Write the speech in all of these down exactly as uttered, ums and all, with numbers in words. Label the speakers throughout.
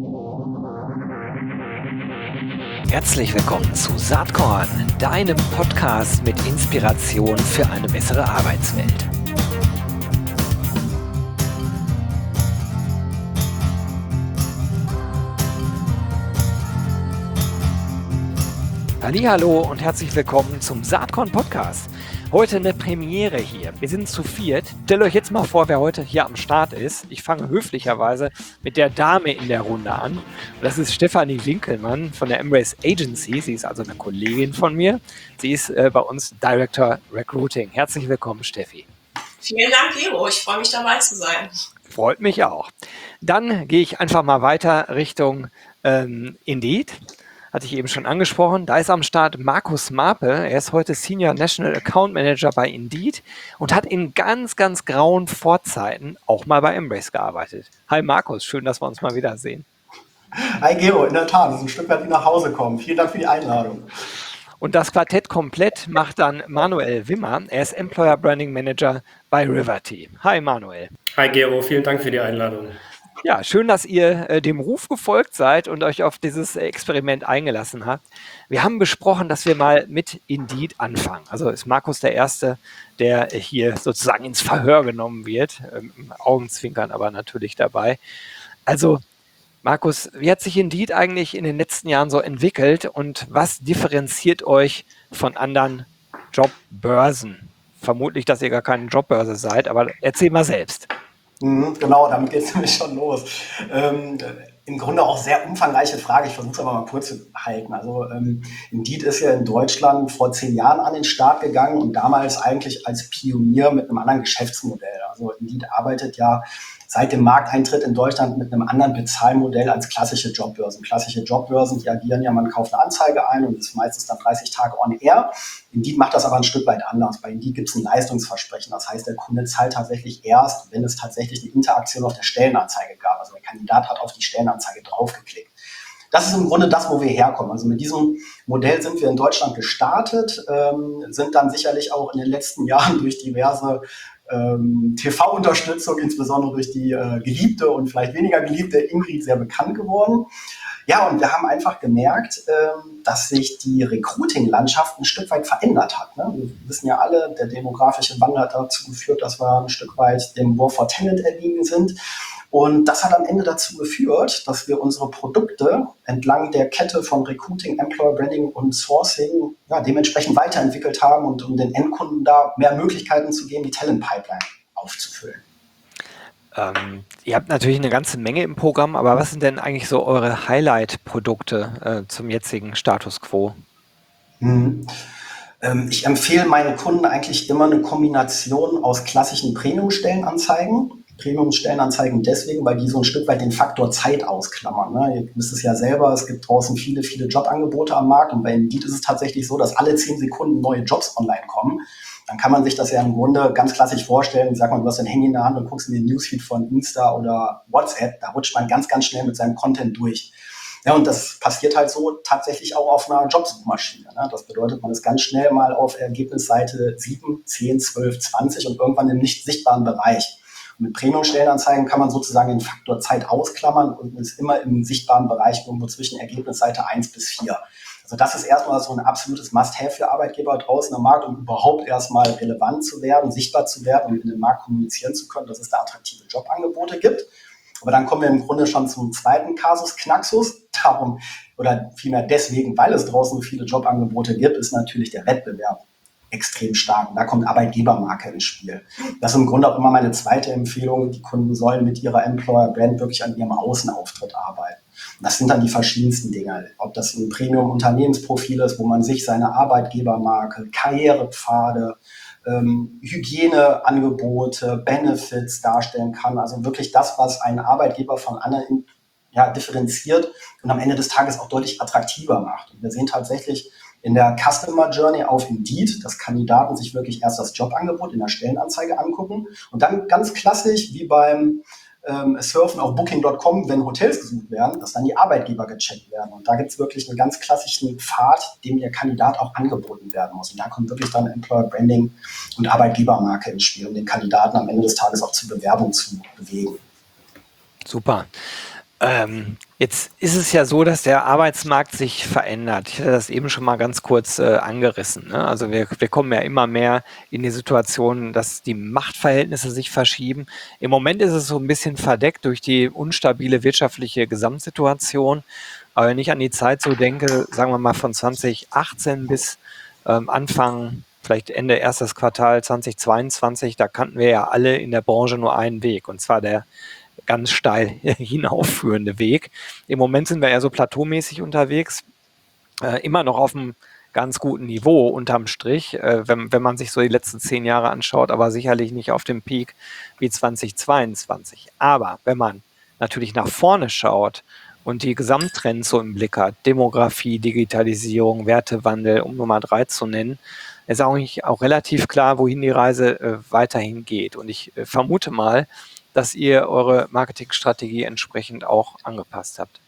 Speaker 1: Herzlich willkommen zu Saatkorn, deinem Podcast mit Inspiration für eine bessere Arbeitswelt. Hallihallo und herzlich willkommen zum Saatkorn Podcast. Heute eine Premiere hier. Wir sind zu viert. Stellt euch jetzt mal vor, wer heute hier am Start ist. Ich fange höflicherweise mit der Dame in der Runde an. Und das ist Stefanie Winkelmann von der Embrace Agency. Sie ist also eine Kollegin von mir. Sie ist äh, bei uns Director Recruiting. Herzlich willkommen, Steffi.
Speaker 2: Vielen Dank, Gero. Ich freue mich, dabei zu sein.
Speaker 1: Freut mich auch. Dann gehe ich einfach mal weiter Richtung ähm, Indeed. Hatte ich eben schon angesprochen. Da ist am Start Markus Marpe. Er ist heute Senior National Account Manager bei Indeed und hat in ganz, ganz grauen Vorzeiten auch mal bei Embrace gearbeitet. Hi Markus, schön, dass wir uns mal wiedersehen.
Speaker 3: Hi Gero, in der Tat, es ist ein Stück weit wie nach Hause kommen. Vielen Dank für die Einladung.
Speaker 1: Und das Quartett komplett macht dann Manuel Wimmer. Er ist Employer Branding Manager bei Riverty. Hi Manuel.
Speaker 4: Hi Gero, vielen Dank für die Einladung.
Speaker 1: Ja, schön, dass ihr äh, dem Ruf gefolgt seid und euch auf dieses Experiment eingelassen habt. Wir haben besprochen, dass wir mal mit Indeed anfangen. Also ist Markus der Erste, der hier sozusagen ins Verhör genommen wird. Ähm, Augenzwinkern aber natürlich dabei. Also Markus, wie hat sich Indeed eigentlich in den letzten Jahren so entwickelt und was differenziert euch von anderen Jobbörsen? Vermutlich, dass ihr gar keine Jobbörse seid, aber erzähl mal selbst.
Speaker 3: Mhm, genau, damit geht es nämlich schon los. Ähm, Im Grunde auch sehr umfangreiche Frage, ich versuche es aber mal kurz zu halten. Also ähm, Indeed ist ja in Deutschland vor zehn Jahren an den Start gegangen und damals eigentlich als Pionier mit einem anderen Geschäftsmodell. Also Indeed arbeitet ja seit dem Markteintritt in Deutschland mit einem anderen Bezahlmodell als klassische Jobbörsen. Klassische Jobbörsen, die agieren ja, man kauft eine Anzeige ein und ist meistens dann dreißig Tage on air. Indeed macht das aber ein Stück weit anders. Bei Indeed gibt es ein Leistungsversprechen. Das heißt, der Kunde zahlt tatsächlich erst, wenn es tatsächlich eine Interaktion auf der Stellenanzeige gab. Also der Kandidat hat auf die Stellenanzeige draufgeklickt. Das ist im Grunde das, wo wir herkommen. Also mit diesem Modell sind wir in Deutschland gestartet, ähm, sind dann sicherlich auch in den letzten Jahren durch diverse ähm, T V-Unterstützung, insbesondere durch die äh, geliebte und vielleicht weniger geliebte Ingrid, sehr bekannt geworden. Ja, und wir haben einfach gemerkt, ähm, dass sich die Recruiting-Landschaft ein Stück weit verändert hat. Ne? Wir wissen ja alle, der demografische Wandel hat dazu geführt, dass wir ein Stück weit dem War for Talent erliegen sind. Und das hat am Ende dazu geführt, dass wir unsere Produkte entlang der Kette von Recruiting, Employer Branding und Sourcing ja, dementsprechend weiterentwickelt haben und um den Endkunden da mehr Möglichkeiten zu geben, die Talent Pipeline aufzufüllen.
Speaker 1: Ähm, ihr habt natürlich eine ganze Menge im Programm, aber was sind denn eigentlich so eure Highlight-Produkte äh, zum jetzigen Status quo?
Speaker 3: Hm. Ähm, ich empfehle meinen Kunden eigentlich immer eine Kombination aus klassischen Premium-Stellenanzeigen. Premium-Stellenanzeigen deswegen, weil die so ein Stück weit den Faktor Zeit ausklammern. Ne? Ihr wisst es ja selber, es gibt draußen viele, viele Jobangebote am Markt und bei Indeed ist es tatsächlich so, dass alle zehn Sekunden neue Jobs online kommen. Dann kann man sich das ja im Grunde ganz klassisch vorstellen. Sag mal, du hast dein Handy in der Hand und guckst in den Newsfeed von Insta oder WhatsApp. Da rutscht man ganz, ganz schnell mit seinem Content durch. Ja, und das passiert halt so tatsächlich auch auf einer Jobsuchmaschine. Ne? Das bedeutet, man ist ganz schnell mal auf Ergebnisseite sieben, zehn, zwölf, zwanzig und irgendwann im nicht sichtbaren Bereich. Und mit Premium-Stellenanzeigen kann man sozusagen den Faktor Zeit ausklammern und ist immer im sichtbaren Bereich irgendwo zwischen Ergebnisseite eins bis vier. Also das ist erstmal so ein absolutes Must-Have für Arbeitgeber draußen am Markt, um überhaupt erstmal relevant zu werden, sichtbar zu werden und in den Markt kommunizieren zu können, dass es da attraktive Jobangebote gibt. Aber dann kommen wir im Grunde schon zum zweiten Kasus Knaxus. Darum, oder vielmehr deswegen, weil es draußen so viele Jobangebote gibt, ist natürlich der Wettbewerb extrem stark. Und da kommt Arbeitgebermarke ins Spiel. Das ist im Grunde auch immer meine zweite Empfehlung. Die Kunden sollen mit ihrer Employer-Brand wirklich an ihrem Außenauftritt arbeiten. Und das sind dann die verschiedensten Dinge. Ob das ein Premium-Unternehmensprofil ist, wo man sich seine Arbeitgebermarke, Karrierepfade, ähm, Hygieneangebote, Benefits darstellen kann. Also wirklich das, was einen Arbeitgeber von anderen ja, differenziert und am Ende des Tages auch deutlich attraktiver macht. Und wir sehen tatsächlich in der Customer Journey auf Indeed, dass Kandidaten sich wirklich erst das Jobangebot in der Stellenanzeige angucken und dann ganz klassisch wie beim ähm, Surfen auf Booking Punkt com, wenn Hotels gesucht werden, dass dann die Arbeitgeber gecheckt werden. Und da gibt es wirklich einen ganz klassischen Pfad, dem der Kandidat auch angeboten werden muss. Und da kommt wirklich dann Employer Branding und Arbeitgebermarke ins Spiel, um den Kandidaten am Ende des Tages auch zur Bewerbung zu bewegen.
Speaker 1: Super. Ähm, jetzt ist es ja so, dass der Arbeitsmarkt sich verändert. Ich hatte das eben schon mal ganz kurz äh, angerissen. Ne? Also wir, wir kommen ja immer mehr in die Situation, dass die Machtverhältnisse sich verschieben. Im Moment ist es so ein bisschen verdeckt durch die unstabile wirtschaftliche Gesamtsituation. Aber wenn ich an die Zeit so denke, sagen wir mal von zwanzig achtzehn bis ähm, Anfang, vielleicht Ende erstes Quartal zwanzig zweiundzwanzig, da kannten wir ja alle in der Branche nur einen Weg, und zwar der ganz steil hinaufführende Weg. Im Moment sind wir eher so plateaumäßig unterwegs, äh, immer noch auf einem ganz guten Niveau unterm Strich, äh, wenn, wenn man sich so die letzten zehn Jahre anschaut, aber sicherlich nicht auf dem Peak wie zwanzig zweiundzwanzig. Aber wenn man natürlich nach vorne schaut und die Gesamttrends so im Blick hat, Demografie, Digitalisierung, Wertewandel, um Nummer drei zu nennen, ist eigentlich auch relativ klar, wohin die Reise äh, weiterhin geht. Und ich äh, vermute mal, dass ihr eure Marketingstrategie entsprechend auch angepasst habt.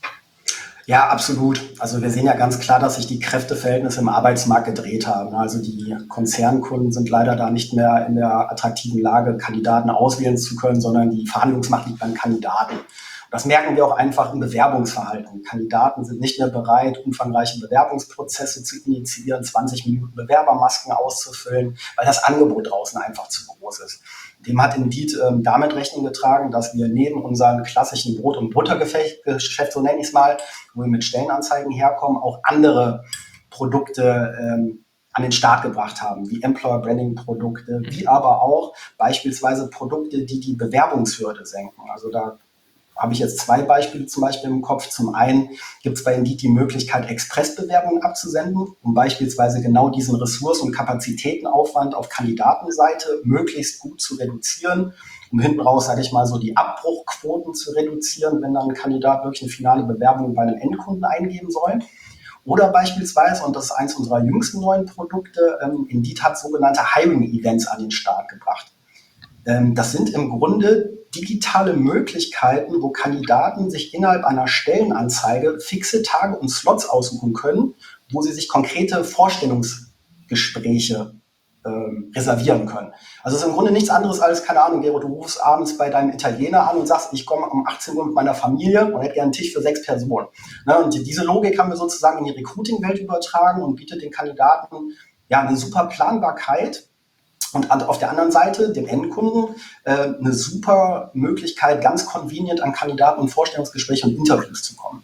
Speaker 3: Ja, absolut. Also wir sehen ja ganz klar, dass sich die Kräfteverhältnisse im Arbeitsmarkt gedreht haben. Also die Konzernkunden sind leider da nicht mehr in der attraktiven Lage, Kandidaten auswählen zu können, sondern die Verhandlungsmacht liegt beim Kandidaten. Und das merken wir auch einfach im Bewerbungsverhalten. Kandidaten sind nicht mehr bereit, umfangreiche Bewerbungsprozesse zu initiieren, zwanzig Minuten Bewerbermasken auszufüllen, weil das Angebot draußen einfach zu groß ist. Dem hat Indeed ähm, damit Rechnung getragen, dass wir neben unseren klassischen Brot- und Buttergeschäft, so nenne ich es mal, wo wir mit Stellenanzeigen herkommen, auch andere Produkte ähm, an den Start gebracht haben, wie Employer Branding Produkte, wie aber auch beispielsweise Produkte, die die Bewerbungshürde senken. Also da habe ich jetzt zwei Beispiele zum Beispiel im Kopf. Zum einen gibt es bei Indeed die Möglichkeit, Expressbewerbungen abzusenden, um beispielsweise genau diesen Ressourcen- und Kapazitätenaufwand auf Kandidatenseite möglichst gut zu reduzieren, um hinten raus, sage ich mal, so die Abbruchquoten zu reduzieren, wenn dann ein Kandidat wirklich eine finale Bewerbung bei einem Endkunden eingeben soll. Oder beispielsweise, und das ist eins unserer jüngsten neuen Produkte, ähm, Indeed hat sogenannte Hiring-Events an den Start gebracht. Ähm, das sind im Grunde digitale Möglichkeiten, wo Kandidaten sich innerhalb einer Stellenanzeige fixe Tage und Slots aussuchen können, wo sie sich konkrete Vorstellungsgespräche ähm, reservieren können. Also es ist im Grunde nichts anderes als, keine Ahnung, Gero, du rufst abends bei deinem Italiener an und sagst, ich komme um achtzehn Uhr mit meiner Familie und hätte gerne einen Tisch für sechs Personen. Ne? Und diese Logik haben wir sozusagen in die Recruiting-Welt übertragen und bietet den Kandidaten ja eine super Planbarkeit. Und auf der anderen Seite, dem Endkunden, äh, eine super Möglichkeit, ganz convenient an Kandidaten und Vorstellungsgespräche und Interviews zu kommen.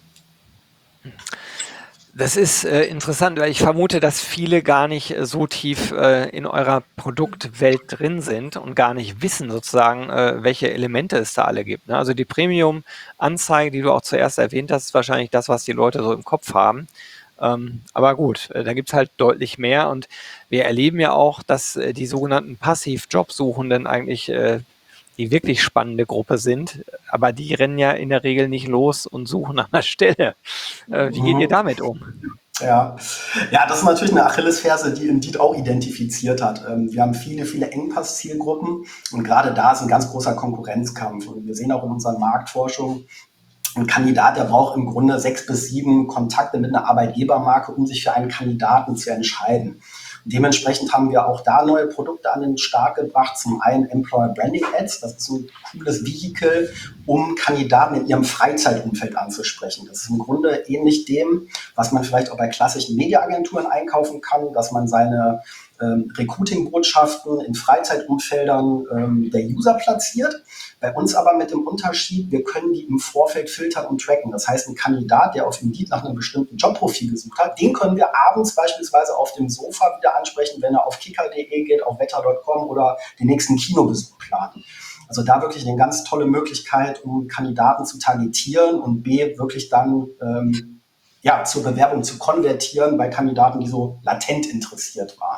Speaker 1: Das ist äh, interessant, weil ich vermute, dass viele gar nicht äh, so tief äh, in eurer Produktwelt drin sind und gar nicht wissen sozusagen, äh, welche Elemente es da alle gibt. Ne? Also die Premium-Anzeige, die du auch zuerst erwähnt hast, ist wahrscheinlich das, was die Leute so im Kopf haben. Ähm, aber gut, äh, da gibt es halt deutlich mehr, und wir erleben ja auch, dass äh, die sogenannten Passiv-Jobsuchenden eigentlich äh, die wirklich spannende Gruppe sind, aber die rennen ja in der Regel nicht los und suchen nach einer Stelle. Äh, wie geht ihr damit um?
Speaker 3: Ja. ja, das ist natürlich eine Achillesferse, die Indeed auch identifiziert hat. Ähm, wir haben viele, viele Engpass-Zielgruppen und gerade da ist ein ganz großer Konkurrenzkampf. Und wir sehen auch in unseren Marktforschungen, ein Kandidat, der braucht im Grunde sechs bis sieben Kontakte mit einer Arbeitgebermarke, um sich für einen Kandidaten zu entscheiden. Und dementsprechend haben wir auch da neue Produkte an den Start gebracht. Zum einen Employer Branding Ads, das ist ein cooles Vehikel, um Kandidaten in ihrem Freizeitumfeld anzusprechen. Das ist im Grunde ähnlich dem, was man vielleicht auch bei klassischen Mediaagenturen einkaufen kann, dass man seine ähm, Recruiting-Botschaften in Freizeitumfeldern ähm, der User platziert. Bei uns aber mit dem Unterschied, wir können die im Vorfeld filtern und tracken. Das heißt, ein Kandidat, der auf Indeed nach einem bestimmten Jobprofil gesucht hat, den können wir abends beispielsweise auf dem Sofa wieder ansprechen, wenn er auf kicker punkt de geht, auf wetter punkt com oder den nächsten Kinobesuch planen. Also da wirklich eine ganz tolle Möglichkeit, um Kandidaten zu targetieren und B, wirklich dann ähm, ja, zur Bewerbung zu konvertieren bei Kandidaten, die so latent interessiert waren.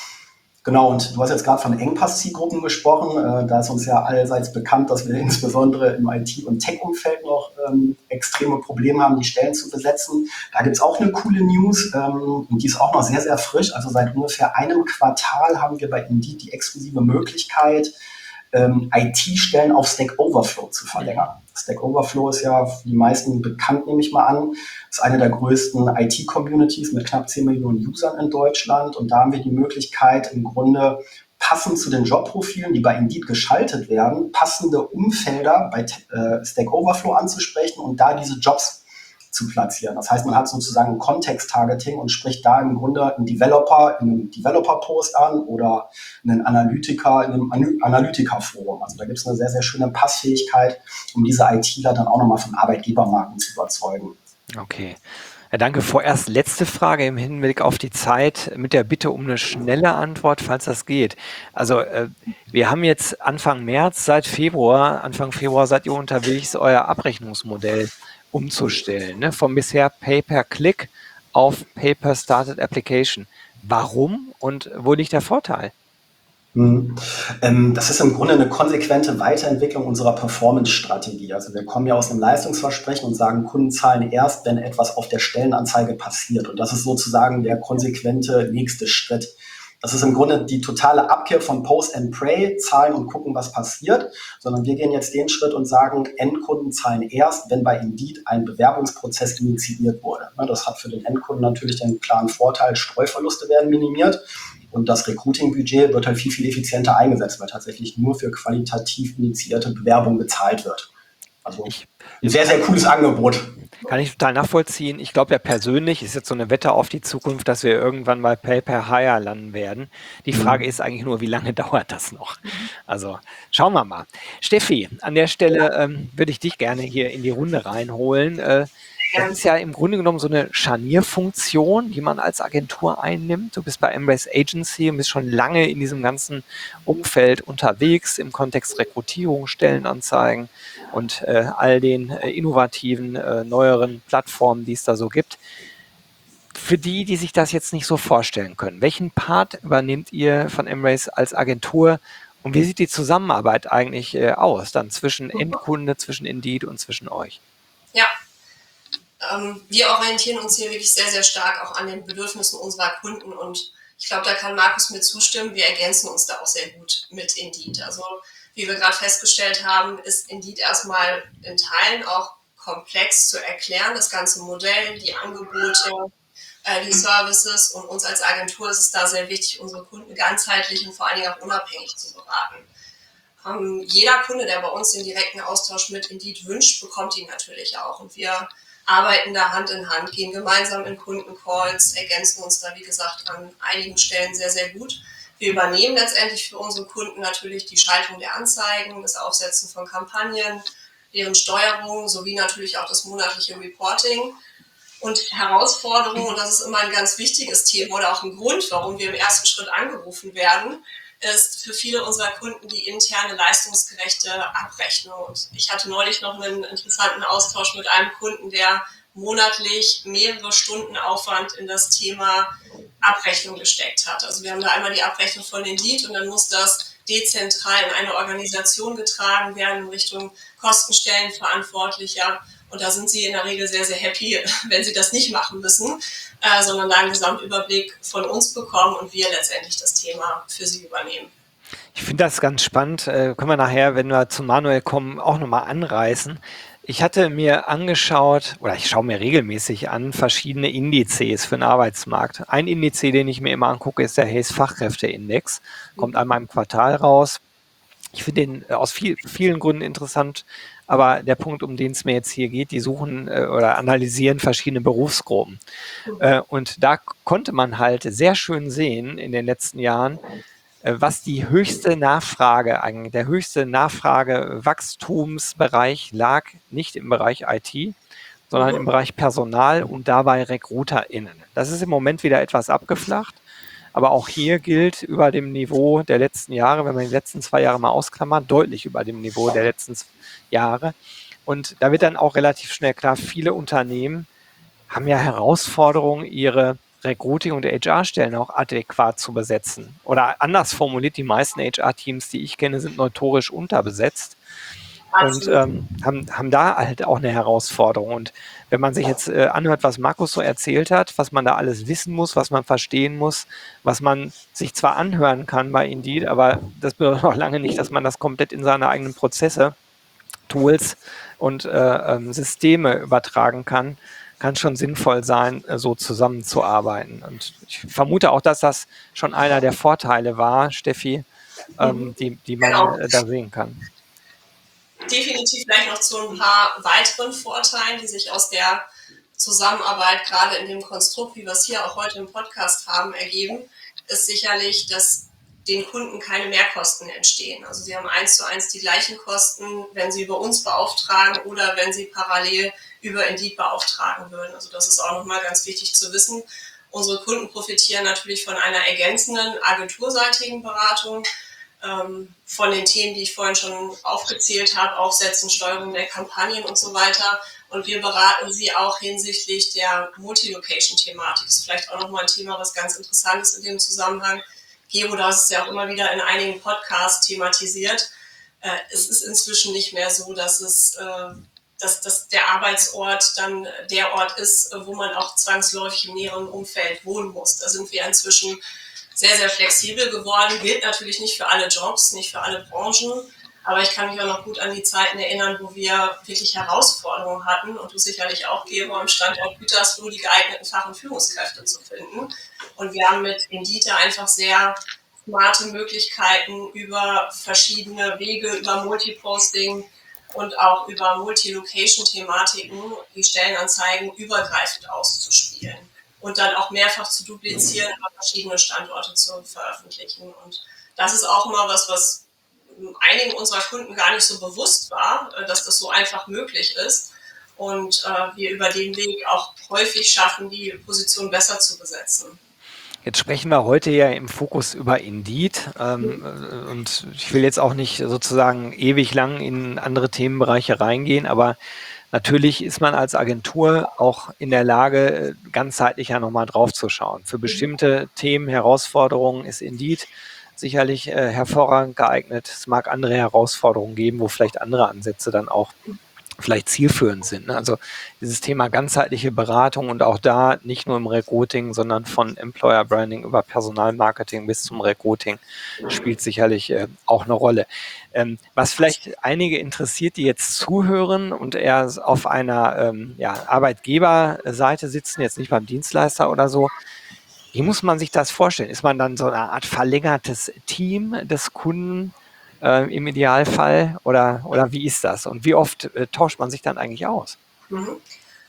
Speaker 3: Genau, und du hast jetzt gerade von Engpass-Zielgruppen gesprochen. Äh, da ist uns ja allseits bekannt, dass wir insbesondere im I T- und Tech-Umfeld noch ähm, extreme Probleme haben, die Stellen zu besetzen. Da gibt's auch eine coole News, ähm, und die ist auch noch sehr, sehr frisch. Also seit ungefähr einem Quartal haben wir bei Indeed die exklusive Möglichkeit, ähm, I T-Stellen auf Stack Overflow zu verlängern. Stack Overflow ist ja für die meisten bekannt, nehme ich mal an. Ist eine der größten I T-Communities mit knapp zehn Millionen Usern in Deutschland. Und da haben wir die Möglichkeit, im Grunde passend zu den Jobprofilen, die bei Indeed geschaltet werden, passende Umfelder bei äh, Stack Overflow anzusprechen und da diese Jobs zu platzieren. Das heißt, man hat sozusagen ein Kontext-Targeting und spricht da im Grunde einen Developer in einem Developer-Post an oder einen Analytiker in einem Ana- Analytiker-Forum. Also da gibt es eine sehr, sehr schöne Passfähigkeit, um diese ITler dann auch nochmal von Arbeitgebermarken zu überzeugen.
Speaker 1: Okay. Ja, danke. Vorerst letzte Frage im Hinblick auf die Zeit mit der Bitte um eine schnelle Antwort, falls das geht. Also äh, wir haben jetzt Anfang März, seit Februar, Anfang Februar seid ihr unterwegs, euer Abrechnungsmodell umzustellen, ne? Vom bisher Pay-per-Click auf Pay-per-Started Application. Warum und wo liegt der Vorteil?
Speaker 3: Hm. Ähm, das ist im Grunde eine konsequente Weiterentwicklung unserer Performance-Strategie. Also wir kommen ja aus einem Leistungsversprechen und sagen, Kunden zahlen erst, wenn etwas auf der Stellenanzeige passiert. Und das ist sozusagen der konsequente nächste Schritt. Das ist im Grunde die totale Abkehr von Post and Pray, zahlen und gucken, was passiert, sondern wir gehen jetzt den Schritt und sagen, Endkunden zahlen erst, wenn bei Indeed ein Bewerbungsprozess initiiert wurde. Das hat für den Endkunden natürlich den klaren Vorteil, Streuverluste werden minimiert. Und das Recruiting-Budget wird halt viel, viel effizienter eingesetzt, weil tatsächlich nur für qualitativ initiierte Bewerbung bezahlt wird. Also
Speaker 1: Ich,
Speaker 3: ein sehr, sehr cooles Angebot.
Speaker 1: Kann ich total nachvollziehen. Ich glaube ja persönlich, ist jetzt so eine Wette auf die Zukunft, dass wir irgendwann mal Pay-per-Hire landen werden. Die Frage ist eigentlich nur, wie lange dauert das noch? Also schauen wir mal. Steffi, an der Stelle ähm, würde ich dich gerne hier in die Runde reinholen. Äh, das ist ja im Grunde genommen so eine Scharnierfunktion, die man als Agentur einnimmt. Du bist bei Embrace Agency und bist schon lange in diesem ganzen Umfeld unterwegs, im Kontext Rekrutierung, Stellenanzeigen und äh, all den äh, innovativen, äh, neueren Plattformen, die es da so gibt. Für die, die sich das jetzt nicht so vorstellen können, welchen Part übernehmt ihr von Embrace als Agentur und wie sieht die Zusammenarbeit eigentlich äh, aus, dann zwischen Endkunde, zwischen Indeed und zwischen euch?
Speaker 2: Ja, ähm, wir orientieren uns hier wirklich sehr, sehr stark auch an den Bedürfnissen unserer Kunden und ich glaube, da kann Markus mir zustimmen, wir ergänzen uns da auch sehr gut mit Indeed. Also wie wir gerade festgestellt haben, ist Indeed erstmal in Teilen auch komplex zu erklären, das ganze Modell, die Angebote, äh, die Services und uns als Agentur ist es da sehr wichtig, unsere Kunden ganzheitlich und vor allen Dingen auch unabhängig zu beraten. Ähm, jeder Kunde, der bei uns den direkten Austausch mit Indeed wünscht, bekommt ihn natürlich auch und wir arbeiten da Hand in Hand, gehen gemeinsam in Kundencalls, ergänzen uns da, wie gesagt, an einigen Stellen sehr, sehr gut. Wir übernehmen letztendlich für unsere Kunden natürlich die Schaltung der Anzeigen, das Aufsetzen von Kampagnen, deren Steuerung sowie natürlich auch das monatliche Reporting. Und Herausforderungen, und das ist immer ein ganz wichtiges Thema oder auch ein Grund, warum wir im ersten Schritt angerufen werden, ist für viele unserer Kunden die interne leistungsgerechte Abrechnung. Und ich hatte neulich noch einen interessanten Austausch mit einem Kunden, der monatlich mehrere Stunden Aufwand in das Thema Abrechnung gesteckt hat. Also wir haben da einmal die Abrechnung von Indeed und dann muss das dezentral in eine Organisation getragen werden in Richtung Kostenstellenverantwortlicher. Und da sind sie in der Regel sehr, sehr happy, wenn sie das nicht machen müssen, äh, sondern da einen Gesamtüberblick von uns bekommen und wir letztendlich das Thema für sie übernehmen.
Speaker 1: Ich finde das ganz spannend. Äh, können wir nachher, wenn wir zu Manuel kommen, auch nochmal anreißen. Ich hatte mir angeschaut, oder ich schaue mir regelmäßig an, verschiedene Indizes für den Arbeitsmarkt. Ein Indiz, den ich mir immer angucke, ist der Hays Fachkräfteindex. Kommt einmal im Quartal raus. Ich finde den aus viel, vielen Gründen interessant, aber der Punkt, um den es mir jetzt hier geht, die suchen äh, oder analysieren verschiedene Berufsgruppen. Äh, und da konnte man halt sehr schön sehen in den letzten Jahren, äh, was die höchste Nachfrage, eigentlich der höchste Nachfragewachstumsbereich lag, nicht im Bereich I T, sondern im Bereich Personal und dabei RecruiterInnen. Das ist im Moment wieder etwas abgeflacht. Aber auch hier gilt über dem Niveau der letzten Jahre, wenn man die letzten zwei Jahre mal ausklammert, deutlich über dem Niveau der letzten Jahre. Und da wird dann auch relativ schnell klar, viele Unternehmen haben ja Herausforderungen, ihre Recruiting- und H R-Stellen auch adäquat zu besetzen. Oder anders formuliert, die meisten H R-Teams, die ich kenne, sind notorisch unterbesetzt. Und ähm, haben, haben da halt auch eine Herausforderung. Und wenn man sich jetzt äh, anhört, was Markus so erzählt hat, was man da alles wissen muss, was man verstehen muss, was man sich zwar anhören kann bei Indeed, aber das bedeutet noch lange nicht, dass man das komplett in seine eigenen Prozesse, Tools und äh, ähm, Systeme übertragen kann. kann schon sinnvoll sein, äh, so zusammenzuarbeiten. Und ich vermute auch, dass das schon einer der Vorteile war, Steffi, ähm, die, die man
Speaker 2: Genau.
Speaker 1: äh, da sehen kann.
Speaker 2: Definitiv vielleicht noch zu ein paar weiteren Vorteilen, die sich aus der Zusammenarbeit gerade in dem Konstrukt, wie wir es hier auch heute im Podcast haben, ergeben, ist sicherlich, dass den Kunden keine Mehrkosten entstehen. Also sie haben eins zu eins die gleichen Kosten, wenn sie über uns beauftragen oder wenn sie parallel über Indeed beauftragen würden. Also das ist auch nochmal ganz wichtig zu wissen. Unsere Kunden profitieren natürlich von einer ergänzenden agenturseitigen Beratung, ähm, von den Themen, die ich vorhin schon aufgezählt habe, Aufsetzen, Steuerung der Kampagnen und so weiter. Und wir beraten sie auch hinsichtlich der Multi-Location-Thematik. Das ist vielleicht auch nochmal ein Thema, was ganz interessant ist in dem Zusammenhang. Gero, du hast es ja auch immer wieder in einigen Podcasts thematisiert. Äh, es ist inzwischen nicht mehr so, dass es, äh, dass, dass der Arbeitsort dann der Ort ist, wo man auch zwangsläufig im näheren Umfeld wohnen muss. Da sind wir inzwischen sehr, sehr flexibel geworden. Gilt natürlich nicht für alle Jobs, nicht für alle Branchen. Aber ich kann mich auch noch gut an die Zeiten erinnern, wo wir wirklich Herausforderungen hatten und du sicherlich auch, Gero, am Standort Gütersloh die geeigneten Fach- und Führungskräfte zu finden. Und wir haben mit Indeed einfach sehr smarte Möglichkeiten über verschiedene Wege, über Multiposting und auch über Multi-Location-Thematiken die Stellenanzeigen übergreifend auszuspielen und dann auch mehrfach zu duplizieren, aber verschiedene Standorte zu veröffentlichen. Und das ist auch immer was, was einigen unserer Kunden gar nicht so bewusst war, dass das so einfach möglich ist und äh, wir über den Weg auch häufig schaffen, die Position besser zu besetzen.
Speaker 1: Jetzt sprechen wir heute ja im Fokus über Indeed ähm, mhm. und ich will jetzt auch nicht sozusagen ewig lang in andere Themenbereiche reingehen, aber natürlich ist man als Agentur auch in der Lage, ganzheitlich ja nochmal drauf zu schauen. Für bestimmte Themen, Herausforderungen ist Indeed sicherlich äh, hervorragend geeignet. Es mag andere Herausforderungen geben, wo vielleicht andere Ansätze dann auch vielleicht zielführend sind. Ne? Also dieses Thema ganzheitliche Beratung und auch da nicht nur im Recruiting, sondern von Employer Branding über Personalmarketing bis zum Recruiting spielt sicherlich äh, auch eine Rolle. Ähm, was vielleicht einige interessiert, die jetzt zuhören und eher auf einer ähm, ja, Arbeitgeberseite sitzen, jetzt nicht beim Dienstleister oder so, wie muss man sich das vorstellen? Ist man dann so eine Art verlängertes Team des Kunden äh, im Idealfall oder, oder wie ist das? Und wie oft äh, tauscht man sich dann eigentlich aus?
Speaker 2: Mhm.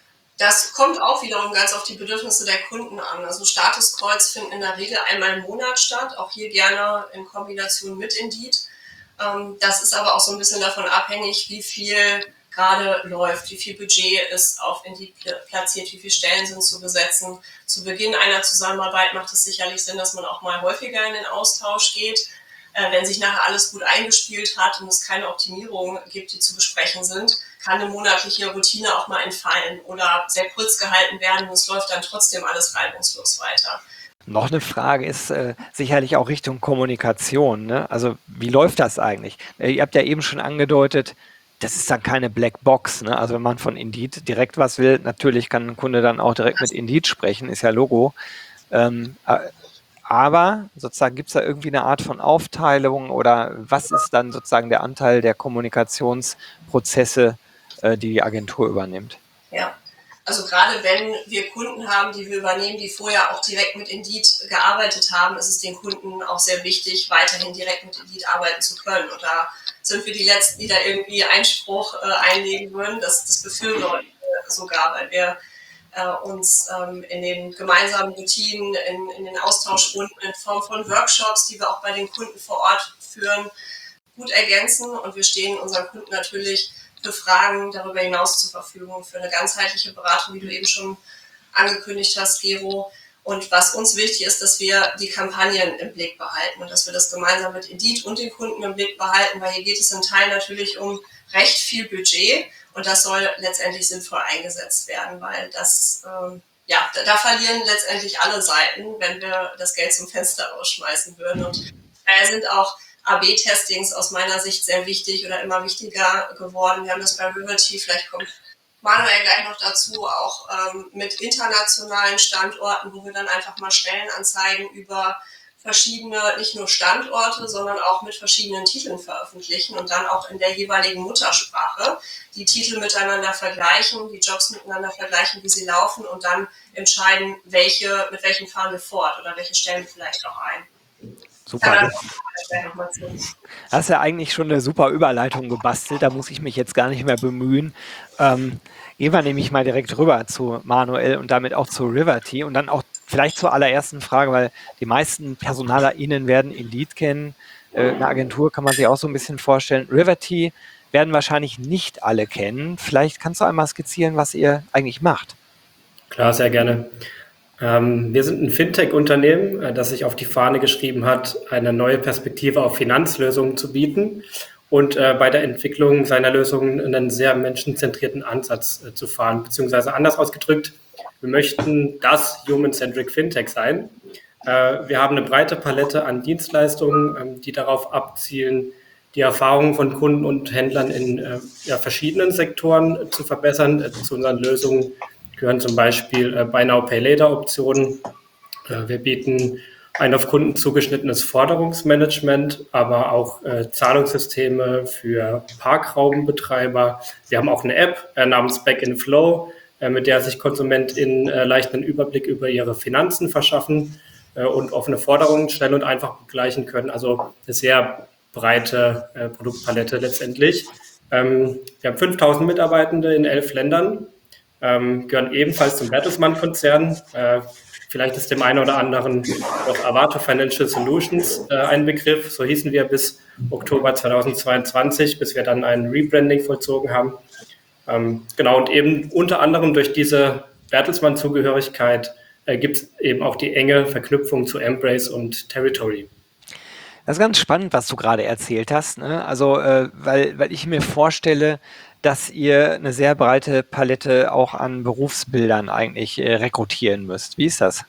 Speaker 2: Das kommt auch wiederum ganz auf die Bedürfnisse der Kunden an. Also Statuscalls finden in der Regel einmal im Monat statt, auch hier gerne in Kombination mit Indeed. Das ist aber auch so ein bisschen davon abhängig, wie viel gerade läuft, wie viel Budget ist auf Indeed platziert, wie viele Stellen sind zu besetzen. Zu Beginn einer Zusammenarbeit macht es sicherlich Sinn, dass man auch mal häufiger in den Austausch geht. Wenn sich nachher alles gut eingespielt hat und es keine Optimierungen gibt, die zu besprechen sind, kann eine monatliche Routine auch mal entfallen oder sehr kurz gehalten werden und es läuft dann trotzdem alles reibungslos weiter.
Speaker 1: Noch eine Frage ist äh, sicherlich auch Richtung Kommunikation. Ne? Also wie läuft das eigentlich? Äh, ihr habt ja eben schon angedeutet, das ist dann keine Blackbox. Ne? Also wenn man von Indeed direkt was will, natürlich kann ein Kunde dann auch direkt mit Indeed sprechen, ist ja Logo. Ähm, aber sozusagen gibt es da irgendwie eine Art von Aufteilung oder was ist dann sozusagen der Anteil der Kommunikationsprozesse, äh, die die Agentur übernimmt?
Speaker 2: Ja. Also gerade wenn wir Kunden haben, die wir übernehmen, die vorher auch direkt mit Indeed gearbeitet haben, ist es den Kunden auch sehr wichtig, weiterhin direkt mit Indeed arbeiten zu können. Und da sind wir die Letzten, die da irgendwie Einspruch äh, einlegen würden. Das, das befürworten wir sogar, weil wir äh, uns ähm, in den gemeinsamen Routinen, in, in den Austauschrunden in Form von Workshops, die wir auch bei den Kunden vor Ort führen, gut ergänzen. Und wir stehen unseren Kunden natürlich für Fragen darüber hinaus zur Verfügung, für eine ganzheitliche Beratung, wie du eben schon angekündigt hast, Gero. Und was uns wichtig ist, dass wir die Kampagnen im Blick behalten und dass wir das gemeinsam mit Indeed und den Kunden im Blick behalten, weil hier geht es in Teilen natürlich um recht viel Budget und das soll letztendlich sinnvoll eingesetzt werden, weil das, ähm, ja, da, da verlieren letztendlich alle Seiten, wenn wir das Geld zum Fenster rausschmeißen würden. Und daher sind auch A B Testings aus meiner Sicht sehr wichtig oder immer wichtiger geworden. Wir haben das bei Riverty, vielleicht kommt Manuel gleich noch dazu, auch ähm, mit internationalen Standorten, wo wir dann einfach mal Stellenanzeigen über verschiedene, nicht nur Standorte, sondern auch mit verschiedenen Titeln veröffentlichen und dann auch in der jeweiligen Muttersprache die Titel miteinander vergleichen, die Jobs miteinander vergleichen, wie sie laufen und dann entscheiden, welche, mit welchen fahren wir fort oder welche stellen wir vielleicht auch ein.
Speaker 1: Super. Hast ja eigentlich schon eine super Überleitung gebastelt, da muss ich mich jetzt gar nicht mehr bemühen. Ähm, gehen wir nämlich mal direkt rüber zu Manuel und damit auch zu Riverty und dann auch vielleicht zur allerersten Frage, weil die meisten PersonalerInnen werden Indeed kennen. Äh, eine Agentur kann man sich auch so ein bisschen vorstellen. Riverty werden wahrscheinlich nicht alle kennen. Vielleicht kannst du einmal skizzieren, was ihr eigentlich macht.
Speaker 4: Klar, sehr gerne. Ähm, wir sind ein Fintech-Unternehmen, äh, das sich auf die Fahne geschrieben hat, eine neue Perspektive auf Finanzlösungen zu bieten und äh, bei der Entwicklung seiner Lösungen einen sehr menschenzentrierten Ansatz äh, zu fahren, beziehungsweise anders ausgedrückt, wir möchten das Human-Centric Fintech sein. Äh, wir haben eine breite Palette an Dienstleistungen, ähm, die darauf abzielen, die Erfahrungen von Kunden und Händlern in äh, ja, verschiedenen Sektoren zu verbessern. Äh, zu unseren Lösungen gehören zum Beispiel äh, Buy Now, Pay Later Optionen. Äh, wir bieten ein auf Kunden zugeschnittenes Forderungsmanagement, aber auch äh, Zahlungssysteme für Parkraumbetreiber. Wir haben auch eine App äh, namens Back in Flow, äh, mit der sich KonsumentInnen äh, leicht einen Überblick über ihre Finanzen verschaffen äh, und offene Forderungen schnell und einfach begleichen können. Also eine sehr breite äh, Produktpalette letztendlich. Ähm, wir haben fünftausend Mitarbeitende in elf Ländern, ähm, gehören ebenfalls zum Bertelsmann-Konzern. Äh, vielleicht ist dem einen oder anderen auch Avato Financial Solutions äh, ein Begriff. So hießen wir bis Oktober zweitausendzweiundzwanzig, bis wir dann ein Rebranding vollzogen haben. Ähm, genau, und eben unter anderem durch diese Bertelsmann-Zugehörigkeit äh, gibt es eben auch die enge Verknüpfung zu Embrace und Territory.
Speaker 1: Das ist ganz spannend, was du gerade erzählt hast, ne? Also, äh, weil, weil ich mir vorstelle, dass ihr eine sehr breite Palette auch an Berufsbildern eigentlich äh, rekrutieren müsst. Wie ist das?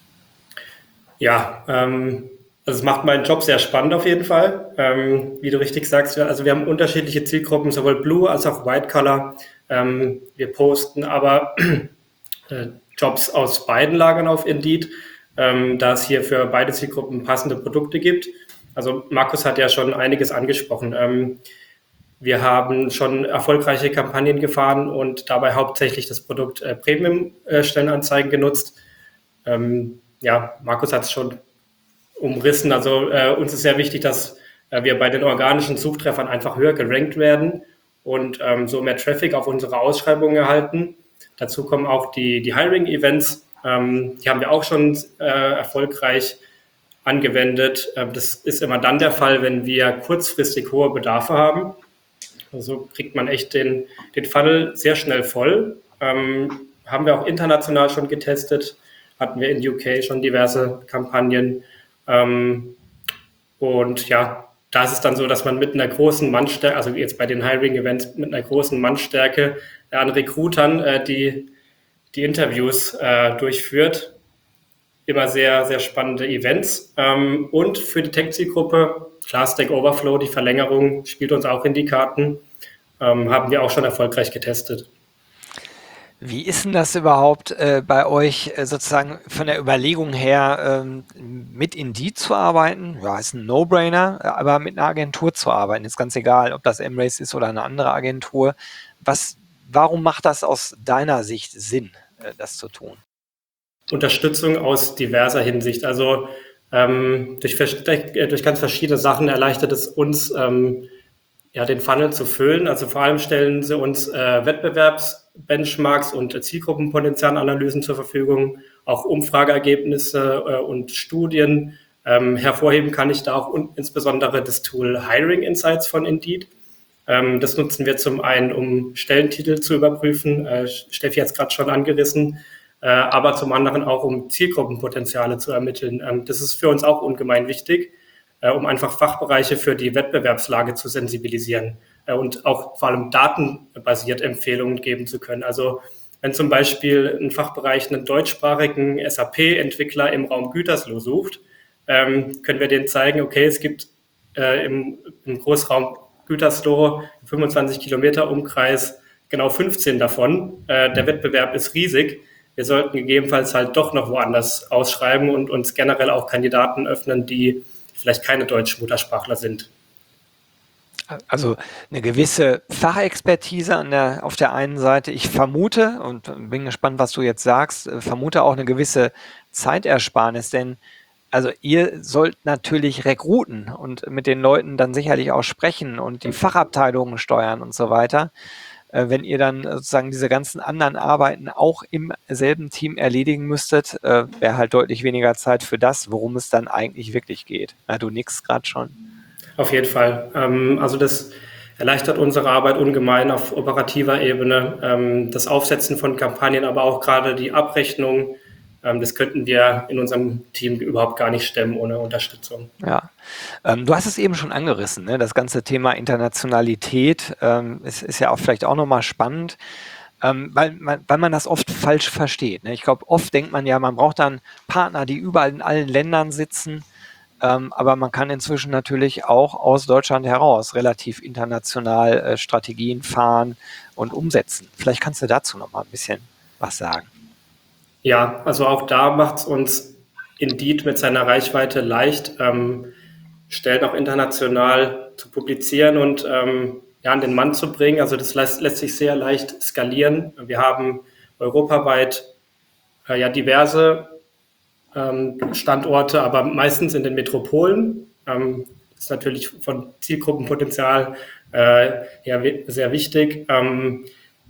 Speaker 4: Ja, ähm, also es macht meinen Job sehr spannend auf jeden Fall. Ähm, wie du richtig sagst, wir- also wir haben unterschiedliche Zielgruppen, sowohl Blue als auch White Collar. Ähm, wir posten aber äh, Jobs aus beiden Lagern auf Indeed, ähm, da es hier für beide Zielgruppen passende Produkte gibt. Also Markus hat ja schon einiges angesprochen. Ähm, wir haben schon erfolgreiche Kampagnen gefahren und dabei hauptsächlich das Produkt äh, Premium-Stellenanzeigen genutzt. Ähm, ja, Markus hat es schon umrissen. Also äh, uns ist sehr wichtig, dass äh, wir bei den organischen Suchtreffern einfach höher gerankt werden und ähm, so mehr Traffic auf unsere Ausschreibungen erhalten. Dazu kommen auch die, die Hiring-Events. Ähm, die haben wir auch schon äh, erfolgreich angewendet. Ähm, das ist immer dann der Fall, wenn wir kurzfristig hohe Bedarfe haben. Also kriegt man echt den, den Funnel sehr schnell voll. Ähm, haben wir auch international schon getestet. Hatten wir in U K schon diverse Kampagnen. Ähm, und ja, da ist es dann so, dass man mit einer großen Mannstärke, also jetzt bei den Hiring-Events, mit einer großen Mannstärke äh, an Recruitern äh, die, die Interviews äh, durchführt. Immer sehr, sehr spannende Events. Ähm, und für die Tech-Zielgruppe, klar, Stack Overflow, die Verlängerung spielt uns auch in die Karten. Ähm, haben wir auch schon erfolgreich getestet.
Speaker 1: Wie ist denn das überhaupt äh, bei euch äh, sozusagen von der Überlegung her, ähm, mit Indeed zu arbeiten? Ja, ist ein No-Brainer, äh, aber mit einer Agentur zu arbeiten, ist ganz egal, ob das Embrace ist oder eine andere Agentur. Was, warum macht das aus deiner Sicht Sinn, äh, das zu tun?
Speaker 4: Unterstützung aus diverser Hinsicht. Also ähm, durch, äh, durch ganz verschiedene Sachen erleichtert es uns, ähm, ja, den Funnel zu füllen. Also vor allem stellen sie uns äh, Wettbewerbsbenchmarks und äh, Zielgruppenpotenzialanalysen zur Verfügung, auch Umfrageergebnisse äh, und Studien. Ähm, hervorheben kann ich da auch und insbesondere das Tool Hiring Insights von Indeed. Ähm, das nutzen wir zum einen, um Stellentitel zu überprüfen. Äh, Steffi hat es gerade schon angerissen. Äh, aber zum anderen auch, um Zielgruppenpotenziale zu ermitteln. Ähm, das ist für uns auch ungemein wichtig, äh, um einfach Fachbereiche für die Wettbewerbslage zu sensibilisieren äh, und auch vor allem datenbasiert Empfehlungen geben zu können. Also wenn zum Beispiel ein Fachbereich einen deutschsprachigen S A P-Entwickler im Raum Gütersloh sucht, ähm, können wir denen zeigen, okay, es gibt äh, im, im Großraum Gütersloh, fünfundzwanzig Kilometer Umkreis, genau fünfzehn davon. Äh, der Wettbewerb ist riesig. wir sollten gegebenenfalls halt doch noch woanders ausschreiben und uns generell auch Kandidaten öffnen, die vielleicht keine deutschen Muttersprachler sind.
Speaker 1: Also eine gewisse Fachexpertise an der, auf der einen Seite. Ich vermute, und bin gespannt, was du jetzt sagst, äh, vermute auch eine gewisse Zeitersparnis, denn also ihr sollt natürlich rekruten und mit den Leuten dann sicherlich auch sprechen und die Fachabteilungen steuern und so weiter. Äh, wenn ihr dann sozusagen diese ganzen anderen Arbeiten auch im selben Team erledigen müsstet, äh, wäre halt deutlich weniger Zeit für das, worum es dann eigentlich wirklich geht. Na, du nix gerade schon.
Speaker 4: Auf jeden Fall. Ähm, also das erleichtert unsere Arbeit ungemein auf operativer Ebene. Ähm, das Aufsetzen von Kampagnen, aber auch gerade die Abrechnung, ähm, das könnten wir in unserem Team überhaupt gar nicht stemmen ohne Unterstützung.
Speaker 1: Ja, ähm, du hast es eben schon angerissen, ne? Das ganze Thema Internationalität ähm, ist, ist ja auch vielleicht auch nochmal spannend, ähm, weil, man, weil man das oft falsch versteht. Ne? Ich glaube, oft denkt man ja, man braucht dann Partner, die überall in allen Ländern sitzen. Ähm, aber man kann inzwischen natürlich auch aus Deutschland heraus relativ international äh, Strategien fahren und umsetzen. Vielleicht kannst du dazu noch mal ein bisschen was sagen.
Speaker 4: Ja, also auch da macht es uns Indeed mit seiner Reichweite leicht, ähm, Stellen auch international zu publizieren und ähm, ja, an den Mann zu bringen. Also das lässt, lässt sich sehr leicht skalieren. Wir haben europaweit äh, ja diverse Standorte, aber meistens in den Metropolen. Ähm, das ist natürlich von Zielgruppenpotenzial äh, ja, sehr wichtig. Ähm,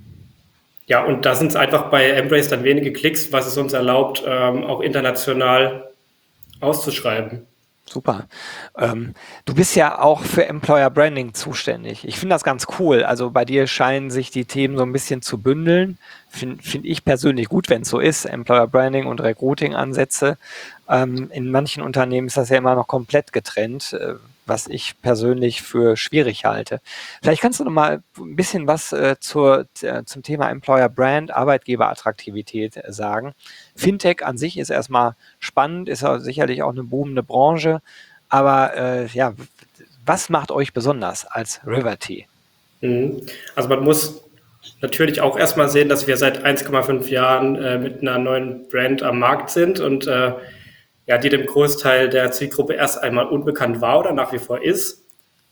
Speaker 4: ja, und da sind es einfach bei Embrace dann wenige Klicks, was es uns erlaubt, ähm, auch international auszuschreiben.
Speaker 1: Super. Ähm, du bist ja auch für Employer Branding zuständig. Ich finde das ganz cool. Also bei dir scheinen sich die Themen so ein bisschen zu bündeln. Finde find ich persönlich gut, wenn es so ist. Employer Branding und Recruiting-Ansätze. Ähm, in manchen Unternehmen ist das ja immer noch komplett getrennt, äh, was ich persönlich für schwierig halte. Vielleicht kannst du noch mal ein bisschen was äh, zur, äh, zum Thema Employer Brand, Arbeitgeberattraktivität äh, sagen. Fintech an sich ist erstmal spannend, ist auch sicherlich auch eine boomende Branche. Aber äh, ja, was macht euch besonders als Riverty?
Speaker 4: Mhm. Also man muss natürlich auch erstmal sehen, dass wir seit eins Komma fünf Jahren äh, mit einer neuen Brand am Markt sind und äh, ja, die dem Großteil der Zielgruppe erst einmal unbekannt war oder nach wie vor ist.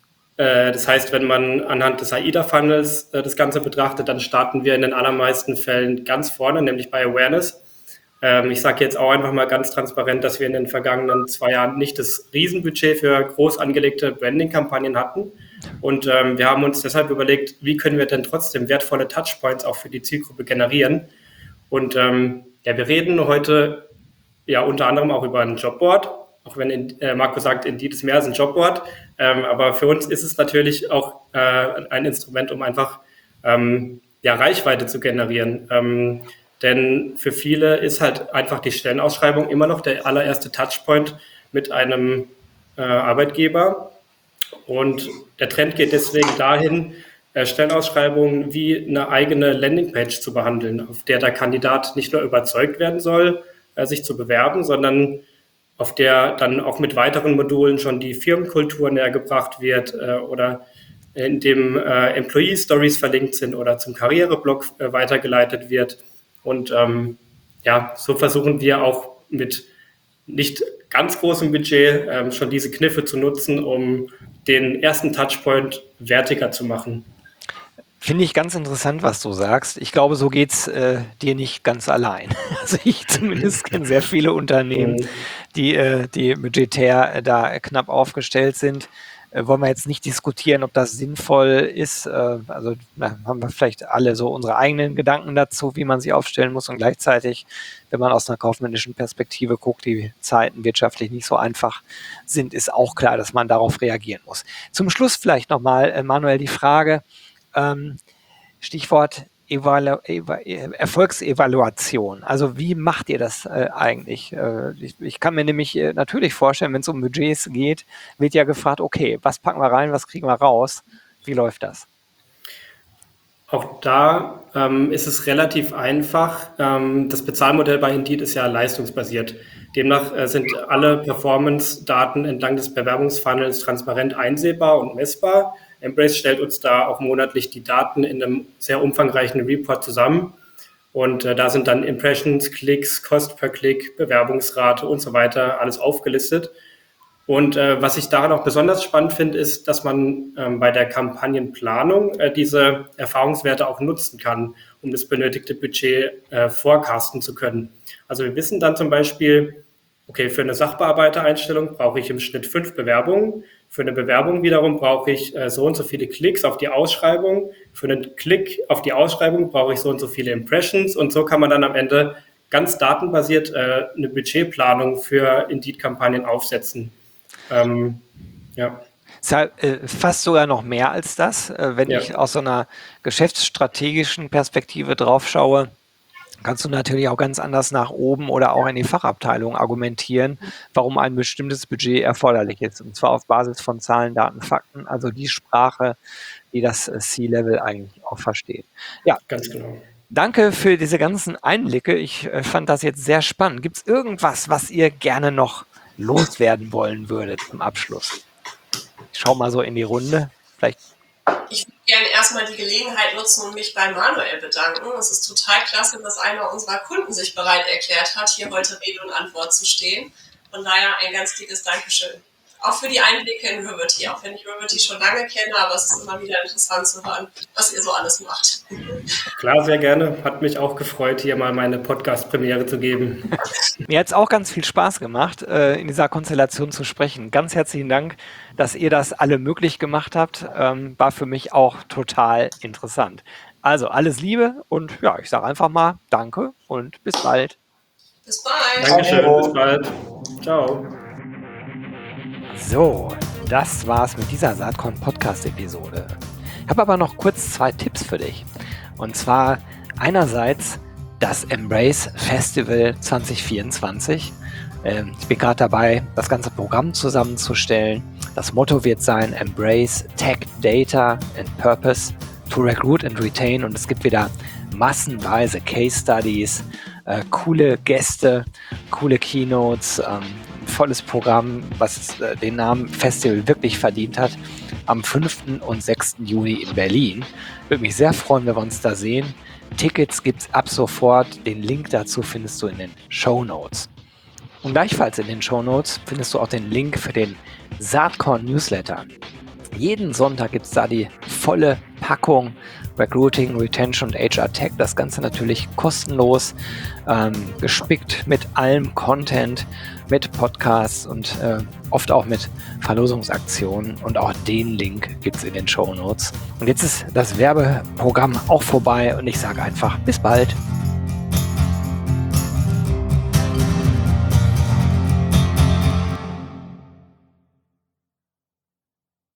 Speaker 4: Äh, das heißt, wenn man anhand des AIDA-Funnels äh, das Ganze betrachtet, dann starten wir in den allermeisten Fällen ganz vorne, nämlich bei Awareness. Ähm, ich sage jetzt auch einfach mal ganz transparent, dass wir in den vergangenen zwei Jahren nicht das Riesenbudget für groß angelegte Branding-Kampagnen hatten. Und ähm, wir haben uns deshalb überlegt, wie können wir denn trotzdem wertvolle Touchpoints auch für die Zielgruppe generieren. Und ähm, ja, wir reden heute ja unter anderem auch über ein Jobboard, auch wenn in, äh, Marco sagt, Indeed ist mehr als ein Jobboard. Ähm, aber für uns ist es natürlich auch äh, ein Instrument, um einfach ähm, ja, Reichweite zu generieren. Ähm, denn für viele ist halt einfach die Stellenausschreibung immer noch der allererste Touchpoint mit einem äh, Arbeitgeber. Und der Trend geht deswegen dahin, äh, Stellenausschreibungen wie eine eigene Landingpage zu behandeln, auf der der Kandidat nicht nur überzeugt werden soll, äh, sich zu bewerben, sondern auf der dann auch mit weiteren Modulen schon die Firmenkultur nähergebracht wird äh, oder in dem äh, Employee Stories verlinkt sind oder zum Karriereblog äh, weitergeleitet wird. Und ähm, ja, so versuchen wir auch mit nicht ganz großem Budget ähm, schon diese Kniffe zu nutzen, um den ersten Touchpoint wertiger zu machen.
Speaker 1: Finde ich ganz interessant, was du sagst. Ich glaube, so geht's äh, dir nicht ganz allein. Also ich zumindest kenne sehr viele Unternehmen,
Speaker 4: Mhm.
Speaker 1: die, äh, die budgetär äh, da knapp aufgestellt sind. Äh, wollen wir jetzt nicht diskutieren, ob das sinnvoll ist. Äh, also na, haben wir vielleicht alle so unsere eigenen Gedanken dazu, wie man sie aufstellen muss. Und gleichzeitig, wenn man aus einer kaufmännischen Perspektive guckt, die Zeiten wirtschaftlich nicht so einfach sind, ist auch klar, dass man darauf reagieren muss. Zum Schluss vielleicht nochmal, äh, Manuel, die Frage, ähm, Stichwort Evalu Eva Erfolgsevaluation. Also wie macht ihr das äh, eigentlich? Äh, ich, ich kann mir nämlich äh, natürlich vorstellen, wenn es um Budgets geht, wird ja gefragt, okay, was packen wir rein, was kriegen wir raus? Wie läuft das?
Speaker 4: Auch da ähm, ist es relativ einfach. Ähm, das Bezahlmodell bei Indeed ist ja leistungsbasiert. Demnach äh, sind alle Performance-Daten entlang des Bewerbungsfunnels transparent einsehbar und messbar. Embrace stellt uns da auch monatlich die Daten in einem sehr umfangreichen Report zusammen. Und äh, da sind dann Impressions, Klicks, Cost per Klick, Bewerbungsrate und so weiter alles aufgelistet. Und äh, was ich daran auch besonders spannend finde, ist, dass man ähm, bei der Kampagnenplanung äh, diese Erfahrungswerte auch nutzen kann, um das benötigte Budget äh, forecasten zu können. Also wir wissen dann zum Beispiel, okay, für eine Sachbearbeitereinstellung brauche ich im Schnitt fünf Bewerbungen. Für eine Bewerbung wiederum brauche ich äh, so und so viele Klicks auf die Ausschreibung. Für einen Klick auf die Ausschreibung brauche ich so und so viele Impressions. Und so kann man dann am Ende ganz datenbasiert äh, eine Budgetplanung für Indeed-Kampagnen aufsetzen. Ähm, ja.
Speaker 1: Ist ja, äh, fast sogar noch mehr als das. Äh, wenn
Speaker 4: Ja.
Speaker 1: ich aus so einer geschäftsstrategischen Perspektive drauf schaue, kannst du natürlich auch ganz anders nach oben oder auch in die Fachabteilung argumentieren, warum ein bestimmtes Budget erforderlich ist. Und zwar auf Basis von Zahlen, Daten, Fakten, also die Sprache, die das äh, C-Level eigentlich auch versteht. Ja,
Speaker 4: Ganz genau.
Speaker 1: danke für diese ganzen Einblicke. Ich äh, fand das jetzt sehr spannend. Gibt es irgendwas, was ihr gerne noch loswerden wollen würdet zum Abschluss? Ich schau mal so in die Runde. Vielleicht.
Speaker 2: Ich würde gerne erstmal die Gelegenheit nutzen und mich bei Manuel bedanken. Es ist total klasse, dass einer unserer Kunden sich bereit erklärt hat, hier heute Rede und Antwort zu stehen. Von daher ein ganz dickes Dankeschön. Auch für die Einblicke in Riverty, auch wenn ich Riverty schon lange kenne, aber es ist immer wieder interessant zu hören, was ihr so alles macht.
Speaker 4: Klar, sehr gerne. Hat mich auch gefreut, hier mal meine Podcast-Premiere zu geben.
Speaker 1: Mir hat es auch ganz viel Spaß gemacht, äh, in dieser Konstellation zu sprechen. Ganz herzlichen Dank, dass ihr das alle möglich gemacht habt. Ähm, war für mich auch total interessant. Also alles Liebe und ja, ich sage einfach mal Danke und bis bald.
Speaker 2: Bis bald.
Speaker 4: Dankeschön,
Speaker 3: Ciao.
Speaker 4: bis bald. Ciao.
Speaker 1: So, das war's mit dieser Saatkorn-Podcast-Episode. Ich habe aber noch kurz zwei Tipps für dich. Und zwar einerseits das Embrace Festival zwanzig vierundzwanzig. Ähm, ich bin gerade dabei, das ganze Programm zusammenzustellen. Das Motto wird sein Embrace Tech, Data and Purpose to Recruit and Retain. Und es gibt wieder massenweise Case Studies, äh, coole Gäste, coole Keynotes, ähm, volles Programm, was äh, den Namen Festival wirklich verdient hat, am fünften und sechsten Juni in Berlin. Würde mich sehr freuen, wenn wir uns da sehen. Tickets gibt's ab sofort. Den Link dazu findest du in den Shownotes. Und gleichfalls in den Shownotes findest du auch den Link für den Saatkorn Newsletter. Jeden Sonntag gibt's da die volle Packung Recruiting, Retention und H R Tech. Das Ganze natürlich kostenlos, ähm, gespickt mit allem Content, mit Podcasts und äh, oft auch mit Verlosungsaktionen. Und auch den Link gibt's in den Shownotes. Und jetzt ist das Werbeprogramm auch vorbei und ich sage einfach bis bald.